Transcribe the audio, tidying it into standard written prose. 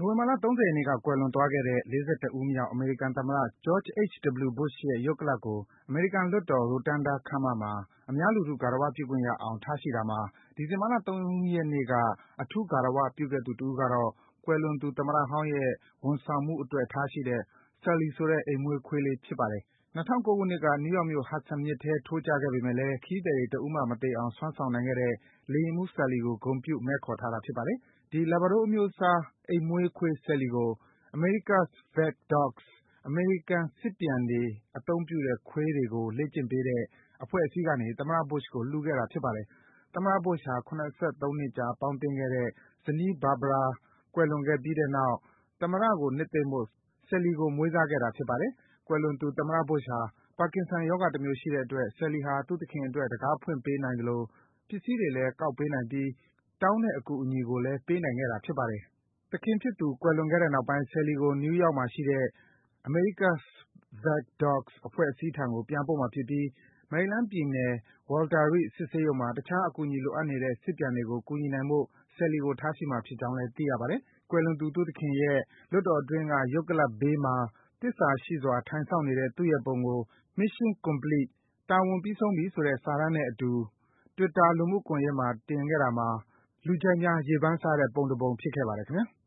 နိုဝင်ဘာလ ၃၀ ရက်နေ့က ကွယ်လွန်သွားခဲ့တဲ့ ၄၁ ဦးမြောက် အမေရိကန်သမ္မတ George H.W. Bush ရဲ့ ရုပ်ကလာပ်ကို အမေရိကန်လွှတ်တော် Rotunda ခန်းမမှာ အများလူထု ဂါရဝပြုခွင့်ရအောင် ထားရှိတာမှာ ဒီဇင်ဘာလ ၃ ရက်နေ့က အထူးဂါရဝပြုခဲ့သူတဦးကတော့ ကွယ်လွန်သူ သမ္မတဟောင်းရဲ့ ဝန်ဆောင်မှုအတွက် ထားရှိတဲ့ Sally ဆိုတဲ့ အိမ်မွေးခွေးလေး ဖြစ်ပါတယ်။ ၂၀၀၉ ခုနှစ်က နယူးယောက်မြို့ Hudson မြစ်ထဲ ထိုးကျခဲ့ပေမယ့်လည်း ခရီးသည်တွေ တဦးမှ မသေအောင် စွမ်းဆောင်နိုင်ခဲ့တဲ့ လေယာဉ်မှူး Sally ကို ဂုဏ်ပြု မဲခေါ်ထားတာ ဖြစ်ပါတယ်။ ဒီ Labrador အမျိုးအစား အိမ်မွေးခွေး Sally ကို America's Pet Dogs အမေရိကန် စစ်ပြန်တွေ အသုံးပြုတဲ့ ခွေးတွေကို လေ့ကျင့်ပေးတဲ့ အဖွဲ့အစည်းကနေ သမ္မတ Bush ကို လှူခဲ့တာ ဖြစ်ပါတယ်။ သမ္မတ Bush ဟာ ၇၃ နှစ်ကြာ ပေါင်းသင်းခဲ့တဲ့ ဇနီး Barbara ကွယ်လွန်ခဲ့ပြီးတဲ့နောက် သမ္မတကို နှစ်သိမ့်ဖို့ Sally ကို မွေးစားခဲ့တာ ဖြစ်ပါတယ်။ ကွယ်လွန်သူ သမ္မတ Bush ဟာ Parkinson ရောဂါတမျိုးရှိတဲ့အတွက် Sally ဟာ သူ့သခင်အတွက် တံခါးဖွင့်ပေးနိုင်သလို ပစ္စည်းတွေလည်း ကောက်ပေးနိုင်ပြီး တောင်းတဲ့ အကူအညီကိုလည်း ပေးနိုင်ခဲ့တာ ဖြစ်ပါတယ်။ သခင်ဖြစ်သူ ကွယ်လွန်ခဲ့တဲ့နောက်ပိုင်း Sally ကို နယူးယောက်မှာရှိတဲ့ America's Pet Dogs အဖွဲ့အစည်းထံကို ပြန်ပို့မှာဖြစ်ပြီး မေရီလန်းပြည်နယ် Walter Reed စစ်ဆေးရုံမှာ တခြား အကူအညီလိုအပ်နေတဲ့ စစ်ပြန်တွေကို ကူညီနိုင်ဖို့ Sally ကို ထားရှိမှာဖြစ်ကြောင်းလည်း သိရပါတယ်။ ကွယ်လွန်သူ သူ့သခင်ရဲ့ လွှတ်တော်အတွင်းက ရုပ်ကလာပ်ဘေးမှာ သစ္စာရှိစွာ ထိုင်စောင့်နေတဲ့ သူ့ရဲ့ပုံကို Mission Complete တာဝန်ပြီးဆုံးပြီဆိုတဲ့ စာတန်းနဲ့အတူ Twitter လူမှုကွန်ယက်မှာ တင်ခဲ့တာမှာ လူကြိုက်များ ရေပန်းစားတဲ့ ပုံတပုံ ဖြစ်ခဲ့ပါတယ် ခင်ဗျား။